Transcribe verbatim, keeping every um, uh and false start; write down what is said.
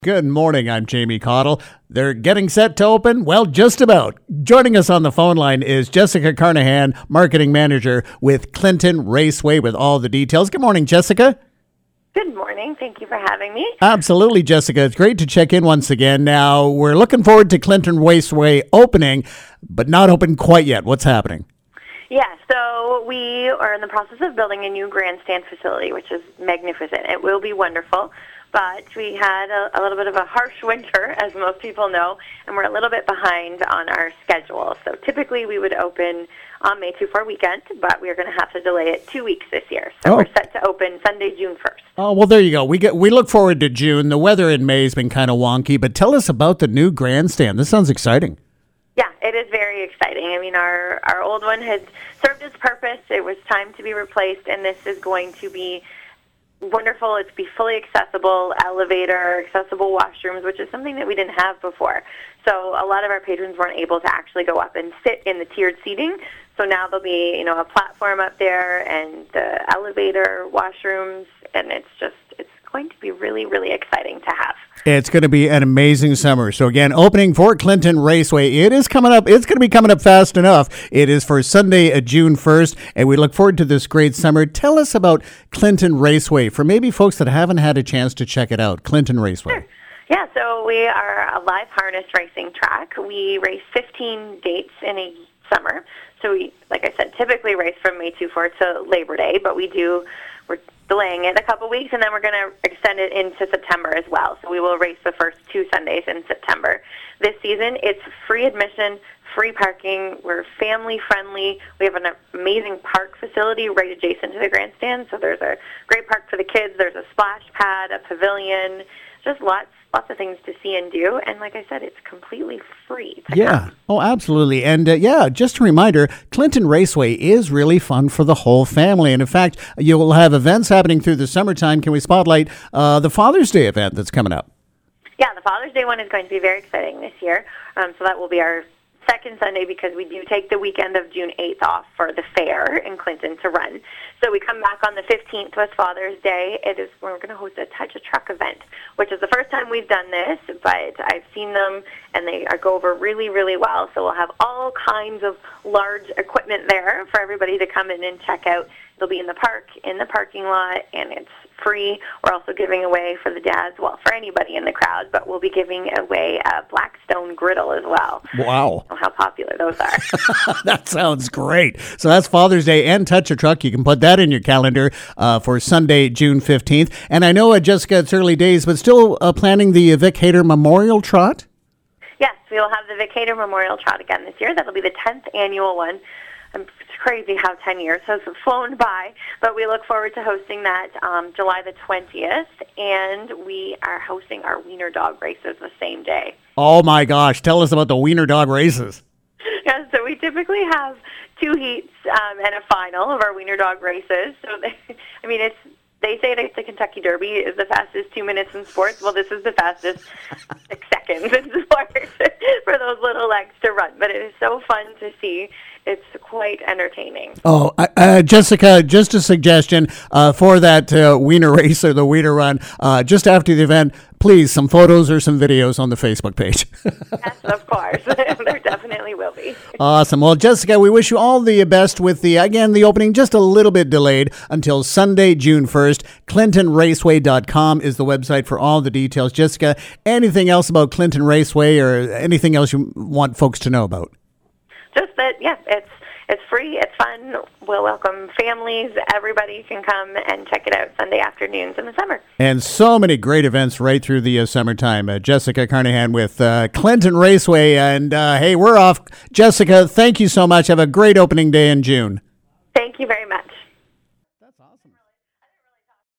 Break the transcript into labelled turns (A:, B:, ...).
A: Good morning, I'm Jamie Cottle. They're getting set to open? Well, just about. Joining us on the phone line is Jessica Carnahan, Marketing Manager with Clinton Raceway with all the details. Good morning, Jessica.
B: Good morning. Thank you for having me.
A: Absolutely, Jessica. It's great to check in once again. Now, we're looking forward to Clinton Raceway opening, but not open quite yet. What's happening?
B: Yeah, so we are in the process of building a new grandstand facility, which is magnificent. It will be wonderful. But we had a, a little bit of a harsh winter, as most people know, and we're a little bit behind on our schedule. So typically we would open on May twenty-fourth weekend, but we're going to have to delay it two weeks this year. So
A: oh.
B: we're set to open Sunday, June first.
A: Oh, well, there you go. We get we look forward to June. The weather in May has been kind of wonky, but tell us about the new grandstand. This sounds exciting.
B: Yeah, it is very exciting. I mean, our, our old one had served its purpose. It was time to be replaced, and this is going to be wonderful. It's be fully accessible, elevator, accessible washrooms, which is something that we didn't have before. So a lot of our patrons weren't able to actually go up and sit in the tiered seating. So now there'll be, you know, a platform up there and the elevator, washrooms, and it's just, it's going to be really, really exciting to have.
A: It's going to be an amazing summer. So again, opening for Clinton Raceway. It is coming up. It's going to be coming up fast enough. It is for Sunday, uh, June first, and we look forward to this great summer. Tell us about Clinton Raceway for maybe folks that haven't had a chance to check it out. Clinton Raceway.
B: Sure. Yeah, so we are a live harness racing track. We race fifteen dates in a summer. So we, like I said, typically race from May twenty-fourth to Labor Day, but we do, we're delaying it a couple weeks, and then we're going to extend it into September as well. So we will race the first two Sundays in September. This season, it's free admission, free parking. We're family friendly. We have an amazing park facility right adjacent to the grandstand. So there's a great park for the kids. There's a splash pad, a pavilion, just lots lots of things to see and do. And like I said, it's completely free to
A: Yeah.
B: come.
A: Oh, absolutely. And uh, yeah, just a reminder, Clinton Raceway is really fun for the whole family. And in fact, you'll have events happening through the summertime. Can we spotlight uh, the Father's Day event that's coming up?
B: Yeah, the Father's Day one is going to be very exciting this year. Um, so that will be our second Sunday because we do take the weekend of June eighth off for the fair in Clinton to run. So we come back on the fifteenth with Father's Day. It is we're going to host a Touch a Truck event, which is the first time we've done this, but I've seen them and they are go over really, really well. So we'll have all kinds of large equipment there for everybody to come in and check out. They'll be in the park, in the parking lot, and it's free. We're also giving away for the dads, well, for anybody in the crowd, but we'll be giving away a Blackstone griddle as well.
A: Wow.
B: Oh, how popular those are.
A: That sounds great. So that's Father's Day and Touch a Truck. You can put that in your calendar uh, for Sunday, June fifteenth. And I know, uh, Jessica, it's early days, but still uh, planning the Vic Hayter Memorial Trot?
B: Yes, we will have the Vic Hayter Memorial Trot again this year. That'll be the tenth annual one. Um, It's crazy how ten years has flown by, but we look forward to hosting that um, July the twentieth, and we are hosting our Wiener Dog races the same day.
A: Oh, my gosh. Tell us about the Wiener Dog races.
B: Yeah, so we typically have two heats um, and a final of our Wiener Dog races. So, they, I mean, it's they say that the Kentucky Derby is the fastest two minutes in sports. Well, this is the fastest six seconds in sports for those little legs to run. But it is so fun to see. It's quite entertaining.
A: Oh, uh, Jessica, just a suggestion uh, for that uh, Wiener race or the Wiener run. Uh, just after the event, please, some photos or some videos on the Facebook page.
B: Yes, of course. There definitely will be.
A: Awesome. Well, Jessica, we wish you all the best with the, again, the opening just a little bit delayed until Sunday, June first. Clinton Raceway dot com is the website for all the details. Jessica, anything else about Clinton Raceway or anything else you want folks to know about?
B: Just that, yeah, it's it's free, it's fun. We'll welcome families. Everybody can come and check it out Sunday afternoons in the summer.
A: And so many great events right through the uh, summertime. Uh, Jessica Carnahan with uh, Clinton Raceway. And uh, hey, we're off. Jessica, thank you so much. Have a great opening day in June.
B: Thank you very much.